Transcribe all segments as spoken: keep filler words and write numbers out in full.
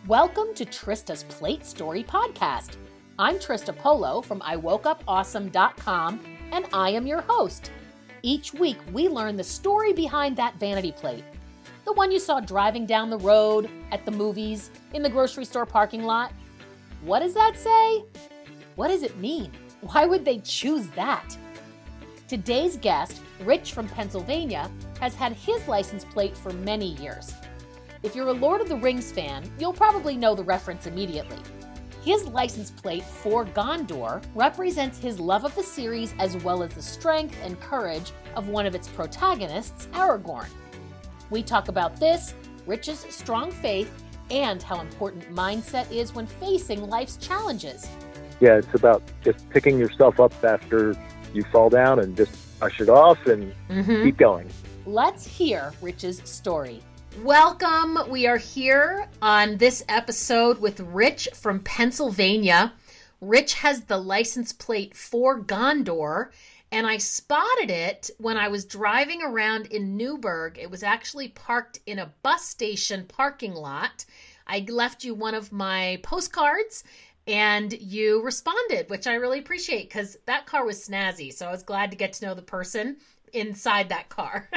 Welcome to Trista's Plate Story Podcast. I'm Trista Polo from I woke up awesome dot com, and I am your host. Each week, we learn the story behind that vanity plate. The one you saw driving down the road, at the movies, in the grocery store parking lot. What does that say? What does it mean? Why would they choose that? Today's guest, Rich from Pennsylvania, has had his license plate for many years. If you're a Lord of the Rings fan, you'll probably know the reference immediately. His license plate for Gondor represents his love of the series as well as the strength and courage of one of its protagonists, Aragorn. We talk about this, Rich's strong faith, and how important mindset is when facing life's challenges. Yeah, it's about just picking yourself up after you fall down and just brush it off and mm-hmm. keep going. Let's hear Rich's story. Welcome. We are here on this episode with Rich from Pennsylvania. Rich has the license plate for Gondor, and I spotted it when I was driving around in Newburgh. It was actually parked in a bus station parking lot. I left you one of my postcards, and you responded, which I really appreciate because that car was snazzy, so I was glad to get to know the person inside that car.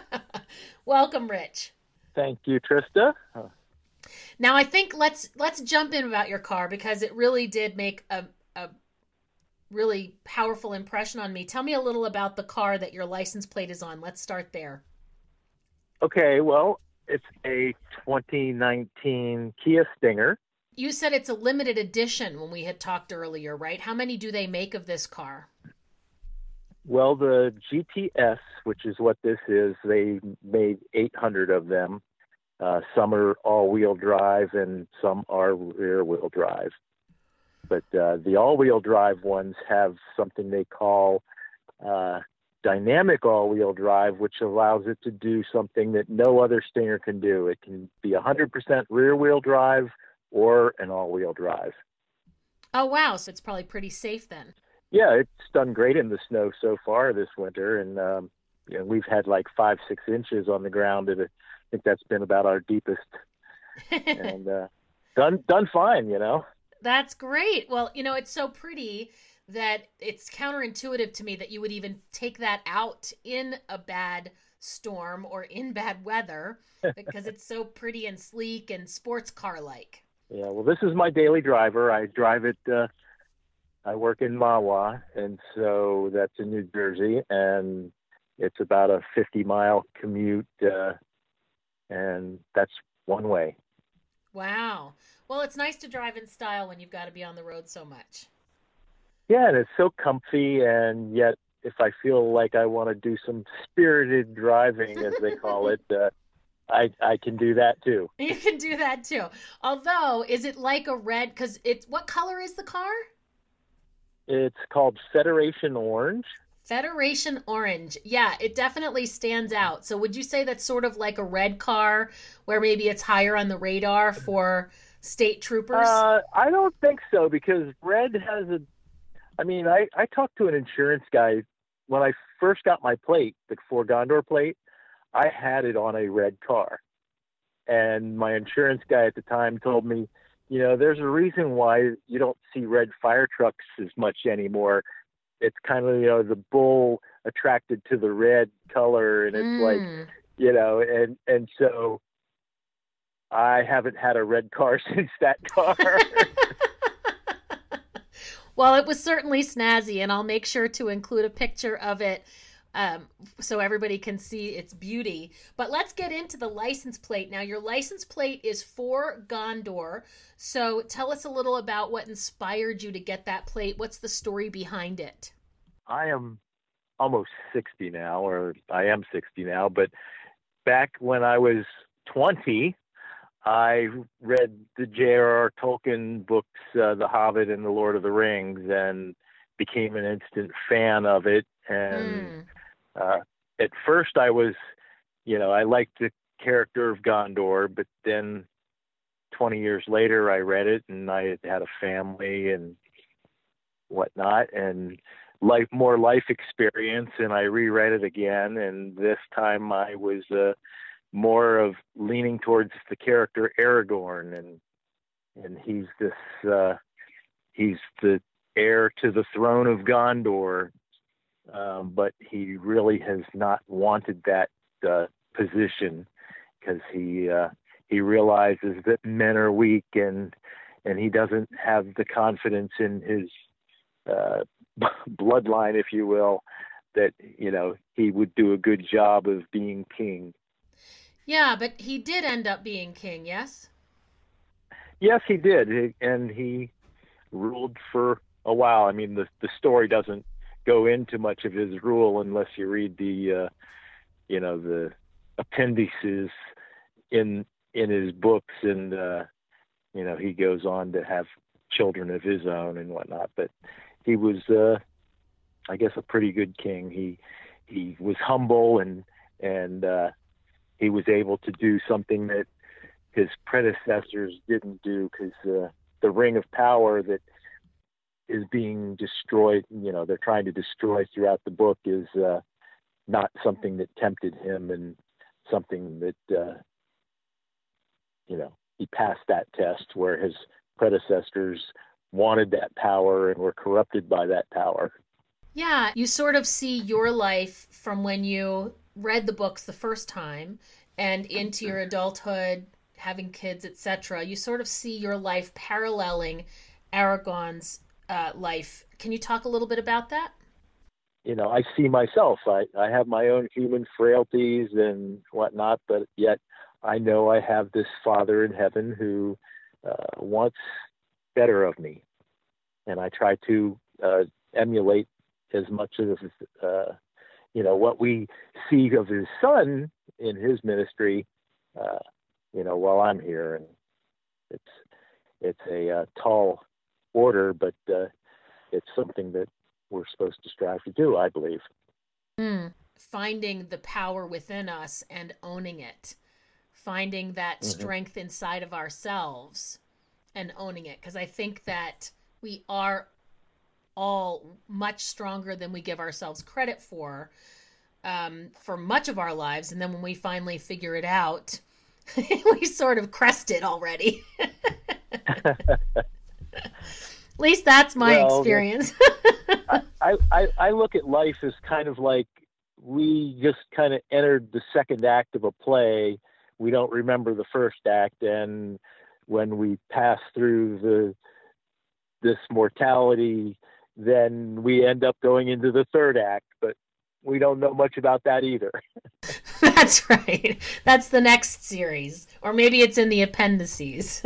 Welcome, Rich. Thank you, Trista. Now, I think let's let's jump in about your car because it really did make a, a really powerful impression on me. Tell me a little about the car that your license plate is on. Let's start there. Okay, well, it's a twenty nineteen Kia Stinger. You said it's a limited edition when we had talked earlier, right? How many do they make of this car? Well, the G T S, which is what this is, they made eight hundred of them. Uh, some are all-wheel drive and some are rear-wheel drive. But uh, the all-wheel drive ones have something they call uh, dynamic all-wheel drive, which allows it to do something that no other Stinger can do. It can be one hundred percent rear-wheel drive or an all-wheel drive. Oh, wow. So it's probably pretty safe then. Yeah, it's done great in the snow so far this winter, and um, you know, we've had like five, six inches on the ground, and I think that's been about our deepest. and uh, done, done fine, you know. That's great. Well, you know, it's so pretty that it's counterintuitive to me that you would even take that out in a bad storm or in bad weather because it's so pretty and sleek and sports car-like. Yeah, well, this is my daily driver. I drive it. Uh, I work in Mahwah, and so that's in New Jersey, and it's about a fifty mile commute, uh, and that's one way. Wow. Well, it's nice to drive in style when you've got to be on the road so much. Yeah, and it's so comfy, and yet if I feel like I want to do some spirited driving, as they call it, uh, I I can do that too. You can do that too. Although, is it like a red, because it's, what color is the car? It's called Federation Orange. Federation Orange. Yeah, it definitely stands out. So would you say that's sort of like a red car where maybe it's higher on the radar for state troopers? Uh, I don't think so, because red has a, I mean, I, I talked to an insurance guy when I first got my plate, the For Gondor plate. I had it on a red car. And my insurance guy at the time told me, you know, there's a reason why you don't see red fire trucks as much anymore. It's kind of, you know, the bull attracted to the red color, and it's mm. like, you know, and, and so I haven't had a red car since that car. Well, it was certainly snazzy, and I'll make sure to include a picture of it um, so everybody can see its beauty. But let's get into the license plate. Now, your license plate is for Gondor. So tell us a little about what inspired you to get that plate. What's the story behind it? I am almost sixty now, or I am sixty now. But back when I was twenty, I read the J R R Tolkien books, uh, The Hobbit and The Lord of the Rings, and became an instant fan of it. And mm. uh, at first I was, you know, I liked the character of Gondor, but then twenty years later I read it, and I had had a family and whatnot, and life, more life experience, and I reread it again, and this time I was uh, more of leaning towards the character Aragorn, and and he's this uh, he's the heir to the throne of Gondor, um, but he really has not wanted that uh, position because he uh, he realizes that men are weak, and and he doesn't have the confidence in his uh, bloodline, if you will, that, you know, he would do a good job of being king. Yeah, but he did end up being king, yes? Yes, he did, and he ruled for a while. I mean, the the story doesn't go into much of his rule unless you read the, uh, you know, the appendices in in his books, and uh, you know, he goes on to have children of his own and whatnot. But he was, uh, I guess, a pretty good king. He he was humble, and and uh, he was able to do something that his predecessors didn't do, because uh, the Ring of Power that is being destroyed, you know, they're trying to destroy throughout the book, is uh, not something that tempted him, and something that, uh, you know, he passed that test, where his predecessors wanted that power and were corrupted by that power. Yeah, you sort of see your life from when you read the books the first time and into your adulthood, having kids, et cetera. You sort of see your life paralleling Aragorn's uh, life. Can you talk a little bit about that? You know, I see myself. I, I have my own human frailties and whatnot, but yet I know I have this Father in heaven who uh, wants better of me. And I try to uh, emulate as much of, uh, you know, what we see of his son in his ministry, uh, you know, while I'm here. And it's, it's a uh, tall order, but uh, it's something that we're supposed to strive to do, I believe. Mm. Finding the power within us and owning it. Finding that mm-hmm. strength inside of ourselves and owning it. Because I think that we are all much stronger than we give ourselves credit for, um, for much of our lives. And then when we finally figure it out, we sort of crest it already. At least that's my well, experience. I, I, I look at life as kind of like we just kind of entered the second act of a play. We don't remember the first act. And when we pass through the this mortality, then we end up going into the third act. But we don't know much about that either. That's right. That's the next series. Or maybe it's in the appendices.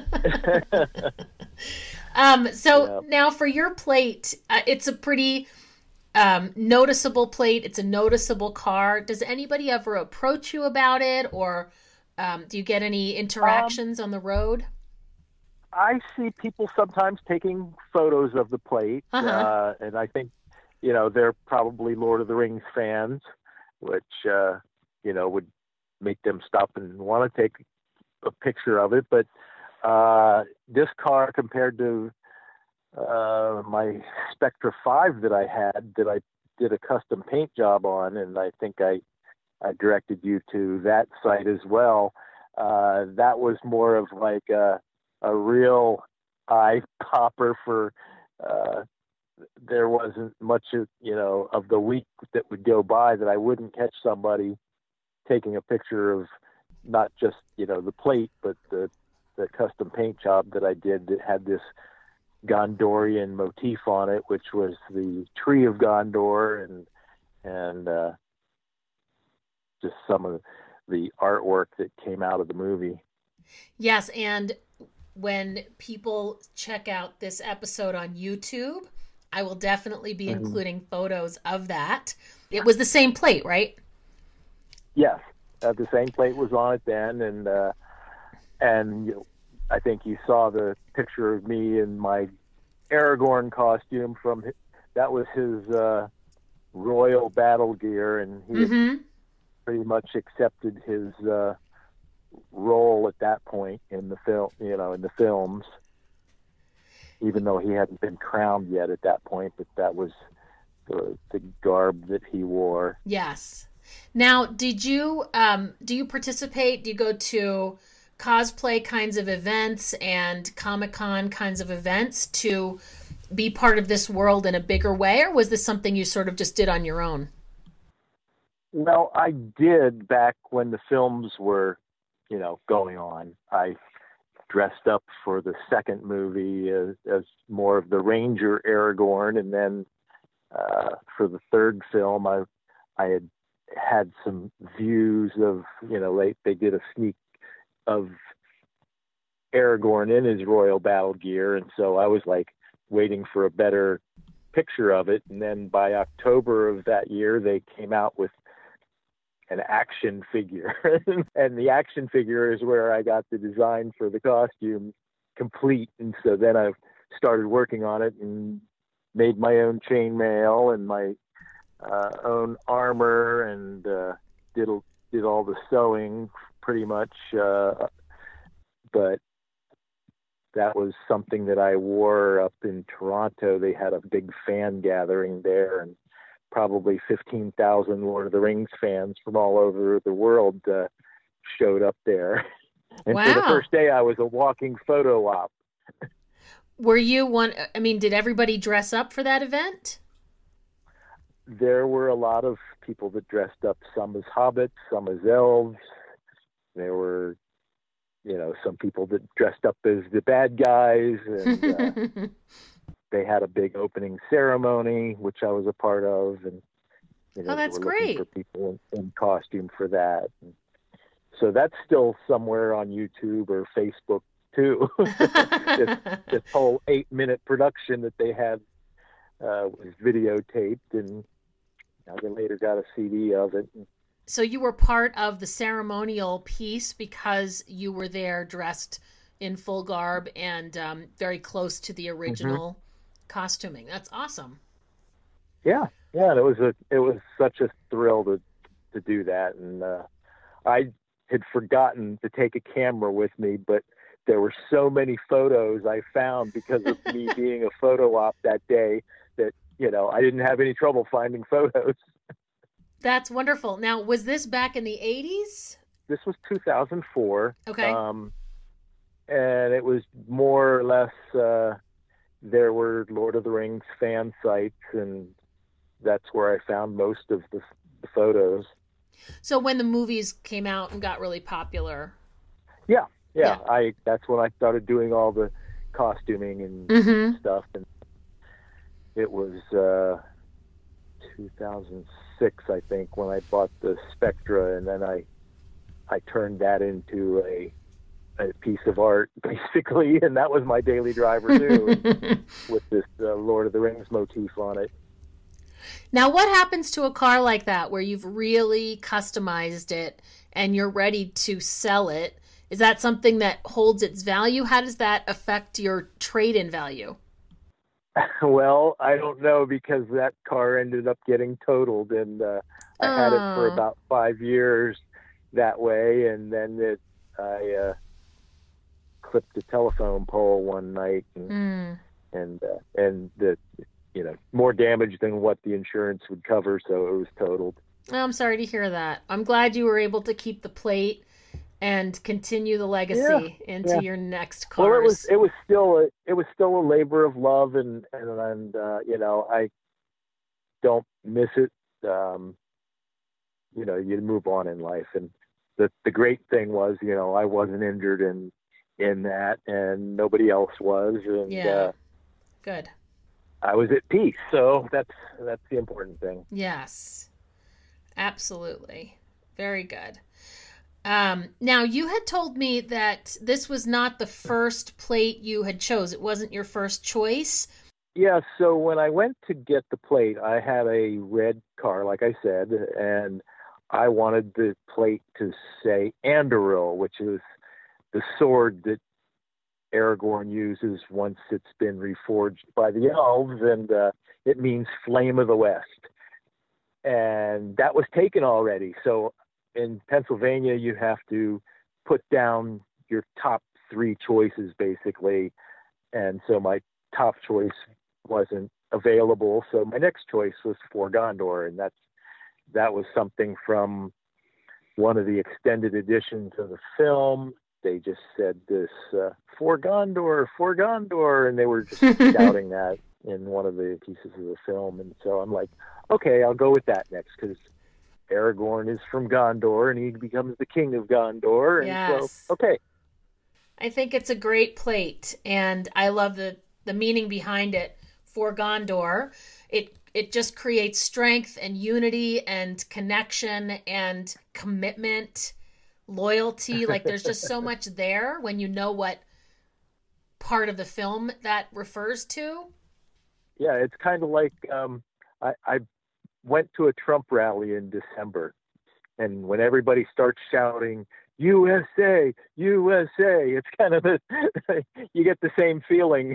um, so yeah. Now for your plate, uh, it's a pretty um, noticeable plate. It's a noticeable car. Does anybody ever approach you about it? Or um, do you get any interactions um, on the road? I see people sometimes taking photos of the plate. Uh-huh. Uh, and I think, you know, they're probably Lord of the Rings fans, which, uh, you know, would make them stop and want to take a picture of it. But uh, this car, compared to uh, my Spectra five that I had, that I did a custom paint job on, and I think I, I directed you to that site as well. Uh, that was more of like a, a real eye popper for, uh, there wasn't much of, you know, of the week that would go by that I wouldn't catch somebody taking a picture of not just, you know, the plate, but the, the custom paint job that I did that had this Gondorian motif on it, which was the tree of Gondor, and, and, uh, just some of the artwork that came out of the movie. Yes. And when people check out this episode on YouTube, I will definitely be mm-hmm. including photos of that. It was the same plate, right? Yes. Uh, the same plate was on it then. And, uh, and you know, I think you saw the picture of me in my Aragorn costume from, that was his, uh, royal battle gear. And he mm-hmm. had pretty much accepted his, uh, role at that point in the film, you know, in the films, even though he hadn't been crowned yet at that point, but that was the, the garb that he wore. Yes. Now, did you, um, do you participate? Do you go to cosplay kinds of events and Comic-Con kinds of events to be part of this world in a bigger way, or was this something you sort of just did on your own? Well, I did back when the films were, you know, going on. I dressed up for the second movie as, as more of the Ranger Aragorn, and then uh, for the third film, I I had had some views of, you know, they they did a sneak of Aragorn in his royal battle gear, and so I was like waiting for a better picture of it, and then by October of that year, they came out with an action figure. And the action figure is where I got the design for the costume complete. And so then I started working on it and made my own chainmail and my uh, own armor, and uh, did did all the sewing pretty much. Uh, but that was something that I wore up in Toronto. They had a big fan gathering there, and probably fifteen thousand Lord of the Rings fans from all over the world uh, showed up there. And wow. For the first day, I was a walking photo op. Were you one? I mean, did everybody dress up for that event? There were a lot of people that dressed up, some as hobbits, some as elves. There were, you know, some people that dressed up as the bad guys, and uh, they had a big opening ceremony, which I was a part of, and you know, oh, that's they were looking great. for people in, in costume for that. And so that's still somewhere on YouTube or Facebook too. this, this whole eight-minute production that they had uh, was videotaped, and I later got a C D of it. So you were part of the ceremonial piece because you were there dressed in full garb and um, very close to the original mm-hmm. costuming. That's awesome. Yeah, yeah, and it was a it was such a thrill to to do that, and uh, I had forgotten to take a camera with me, but there were so many photos I found because of me being a photo op that day that, you know, I didn't have any trouble finding photos. That's wonderful. Now, was this back in the eighties? This was two thousand four. Okay. Um, and it was more or less, uh, there were Lord of the Rings fan sites, and that's where I found most of the, the photos. So when the movies came out and got really popular. Yeah, yeah. yeah. I that's when I started doing all the costuming and mm-hmm. stuff. And it was uh, two thousand six, I think, when I bought the Spectra, and then I I turned that into a a piece of art, basically, and that was my daily driver too, with this uh, Lord of the Rings motif on it. Now, what happens to a car like that where you've really customized it and you're ready to sell it? Is that something that holds its value? How does that affect your trade-in value? Well, I don't know, because that car ended up getting totaled, and uh, I oh. had it for about five years that way, and then it, I uh, clipped a telephone pole one night, and mm. and uh, and the you know more damage than what the insurance would cover, so it was totaled. Oh, I'm sorry to hear that. I'm glad you were able to keep the plate and continue the legacy yeah, into yeah. your next cars. Well, it was it was still a it was still a labor of love, and and, and uh, you know I don't miss it. Um, you know, you move on in life, and the the great thing was, you know, I wasn't injured in in that, and nobody else was, and yeah, uh, good. I was at peace, so that's that's the important thing. Yes, absolutely, very good. Um, now, you had told me that this was not the first plate you had chose. It wasn't your first choice. Yeah, so when I went to get the plate, I had a red car, like I said, and I wanted the plate to say Anduril, which is the sword that Aragorn uses once it's been reforged by the elves, and uh, it means Flame of the West. And that was taken already, so in Pennsylvania, you have to put down your top three choices, basically. And so my top choice wasn't available. So my next choice was For Gondor. And that's, that was something from one of the extended editions of the film. they just said this, uh, for Gondor, for Gondor, and they were just shouting that in one of the pieces of the film. And so I'm like, okay, I'll go with that next, because Aragorn is from Gondor, and he becomes the king of Gondor. And Yes. so, okay. I think it's a great plate, and I love the, the meaning behind it. For Gondor, it it just creates strength and unity and connection and commitment, loyalty. Like there's just so much there when you know what part of the film that refers to. Yeah, it's kind of like um, I, I went to a Trump rally in December, and when everybody starts shouting U S A, U S A, it's kind of a, you get the same feeling.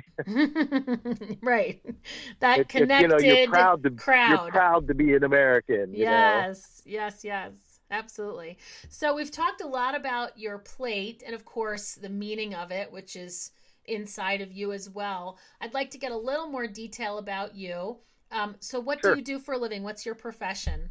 Right. That it, connected it, you know, you're proud to, crowd. You're proud to be an American. You yes, know? yes, yes. Absolutely. So we've talked a lot about your plate and, of course, the meaning of it, which is inside of you as well. I'd like to get a little more detail about you. Um, so what Sure. do you do for a living? What's your profession?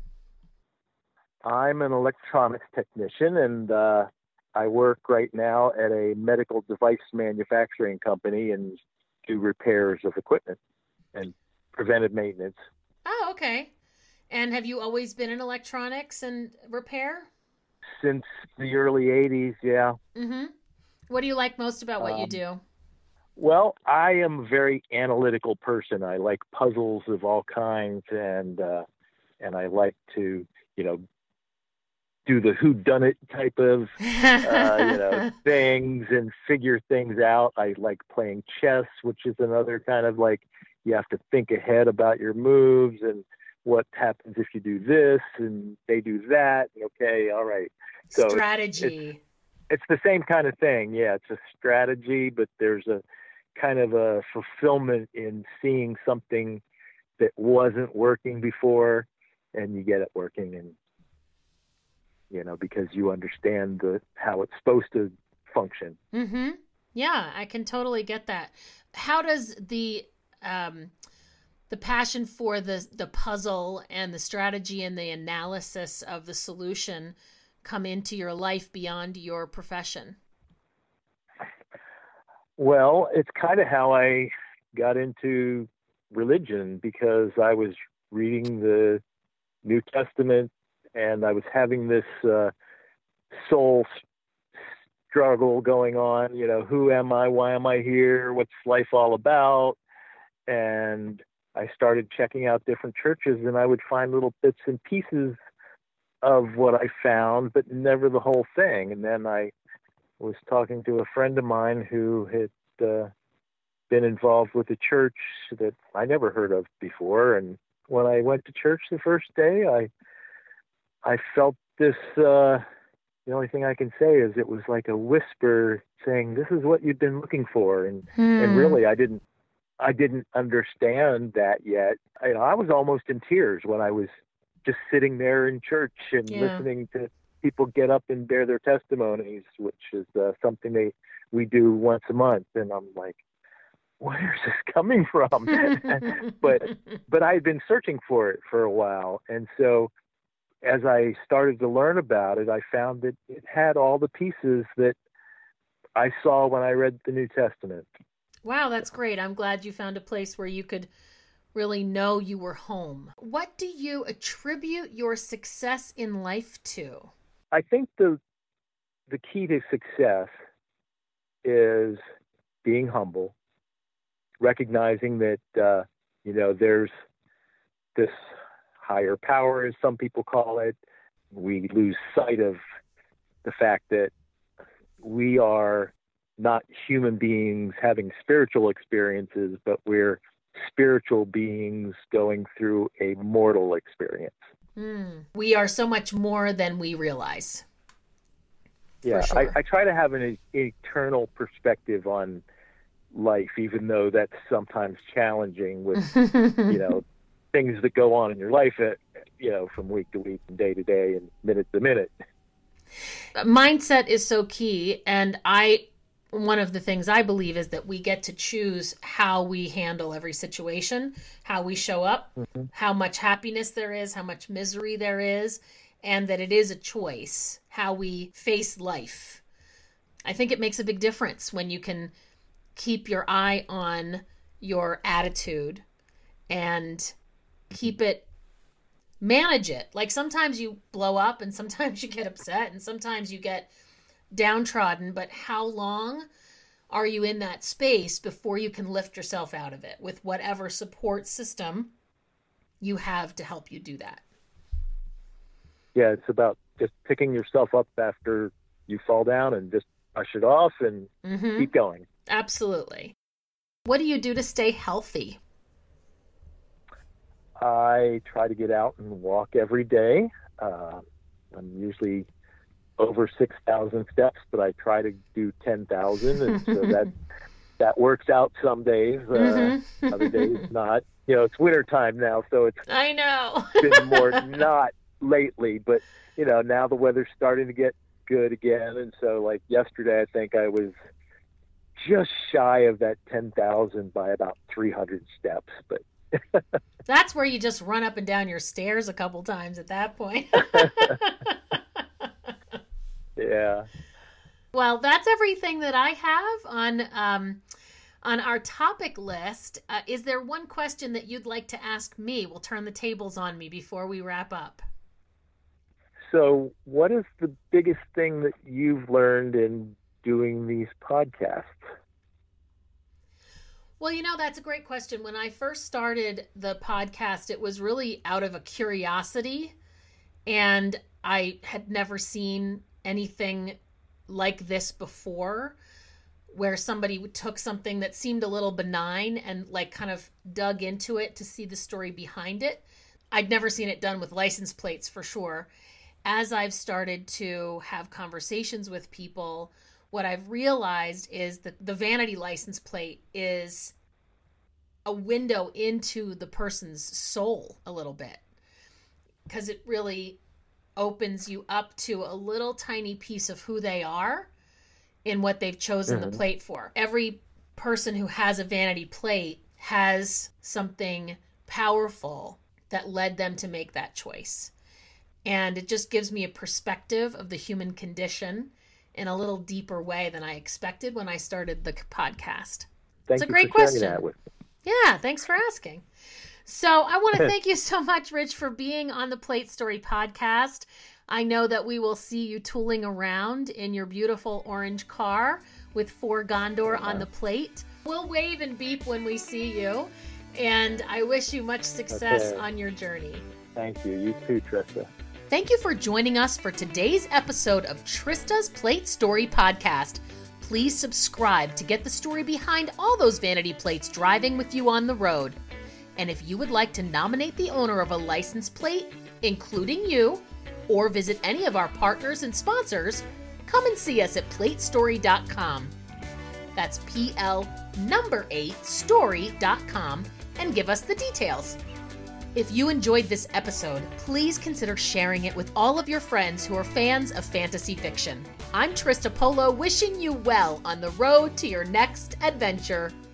I'm an electronics technician, and uh, I work right now at a medical device manufacturing company and do repairs of equipment and preventive maintenance. Oh, okay. And have you always been in electronics and repair? Since the early eighties, yeah. Mm-hmm. What do you like most about what um, you do? Well, I am a very analytical person. I like puzzles of all kinds, and uh, and I like to, you know, do the whodunit type of, uh, you know, things and figure things out. I like playing chess, which is another kind of like, you have to think ahead about your moves and what happens if you do this and they do that. Okay, all right. So strategy. It's, it's the same kind of thing. Yeah, it's a strategy, but there's a kind of a fulfillment in seeing something that wasn't working before, and you get it working, and you know, because you understand the how it's supposed to function. Mm-hmm. Yeah, I can totally get that. How does the um, the passion for the the puzzle and the strategy and the analysis of the solution come into your life beyond your profession? Well, it's kind of how I got into religion, because I was reading the New Testament and I was having this uh, soul struggle going on. You know, who am I? Why am I here? What's life all about? And I started checking out different churches, and I would find little bits and pieces of what I found, but never the whole thing. And then I was talking to a friend of mine who had uh, been involved with a church that I never heard of before. And when I went to church the first day, I I felt this, uh, the only thing I can say is it was like a whisper saying, this is what you've been looking for. And, Hmm. and really, I didn't, I didn't understand that yet. I, I was almost in tears when I was just sitting there in church and Yeah. listening to people get up and bear their testimonies, which is uh, something they, we do once a month. And I'm like, where's this coming from? but, but I had been searching for it for a while. And so as I started to learn about it, I found that it had all the pieces that I saw when I read the New Testament. Wow, that's great. I'm glad you found a place where you could really know you were home. What do you attribute your success in life to? I think the the key to success is being humble, recognizing that, uh, you know, there's this higher power, as some people call it. We lose sight of the fact that we are not human beings having spiritual experiences, but we're spiritual beings going through a mortal experience. Mm. We are so much more than we realize. Yeah, For sure. I, I try to have an eternal perspective on life, even though that's sometimes challenging with, you know, things that go on in your life, at, you know, from week to week and day to day and minute to minute. Mindset is so key. And I, one of the things I believe is that we get to choose how we handle every situation, how we show up, mm-hmm. how much happiness there is, how much misery there is, and that it is a choice how we face life. I think it makes a big difference when you can keep your eye on your attitude and keep it, manage it. Like sometimes you blow up and sometimes you get upset and sometimes you get downtrodden, but how long are you in that space before you can lift yourself out of it with whatever support system you have to help you do that? Yeah, it's about just picking yourself up after you fall down and just brush it off and mm-hmm. keep going. Absolutely. What do you do to stay healthy? I try to get out and walk every day. Uh, I'm usually over six thousand steps, but I try to do ten thousand. And so that that works out some days. Uh, mm-hmm. Other days not. You know, it's winter time now, so it's I know. been more not lately. But, you know, now the weather's starting to get good again. And so, like, yesterday, I think I was just shy of that ten thousand by about three hundred steps. But that's where you just run up and down your stairs a couple times at that point. Yeah. Well, that's everything that I have on um, on our topic list. Uh, is there one question that you'd like to ask me? We'll turn the tables on me before we wrap up. So what is the biggest thing that you've learned in doing these podcasts? Well, you know, that's a great question. When I first started the podcast, it was really out of a curiosity, and I had never seen anything like this before, where somebody took something that seemed a little benign and like kind of dug into it to see the story behind it. I'd never seen it done with license plates for sure. As I've started to have conversations with people, what I've realized is that the vanity license plate is a window into the person's soul a little bit, because it really opens you up to a little tiny piece of who they are in what they've chosen mm-hmm. the plate for. Every person who has a vanity plate has something powerful that led them to make that choice. And it just gives me a perspective of the human condition in a little deeper way than I expected when I started the podcast. Thank it's a great question. That with me. Yeah, thanks for asking. So I want to thank you so much, Rich, for being on the Plate Story podcast. I know that we will see you tooling around in your beautiful orange car with four Gondor yeah. on the plate. We'll wave and beep when we see you, and I wish you much success okay. on your journey. Thank you. You too, Trista. Thank you for joining us for today's episode of Trista's Plate Story podcast. Please subscribe to get the story behind all those vanity plates driving with you on the road. And if you would like to nominate the owner of a license plate, including you, or visit any of our partners and sponsors, come and see us at plate story dot com. That's P L number eight story dot com, and give us the details. If you enjoyed this episode, please consider sharing it with all of your friends who are fans of fantasy fiction. I'm Trista Polo, wishing you well on the road to your next adventure.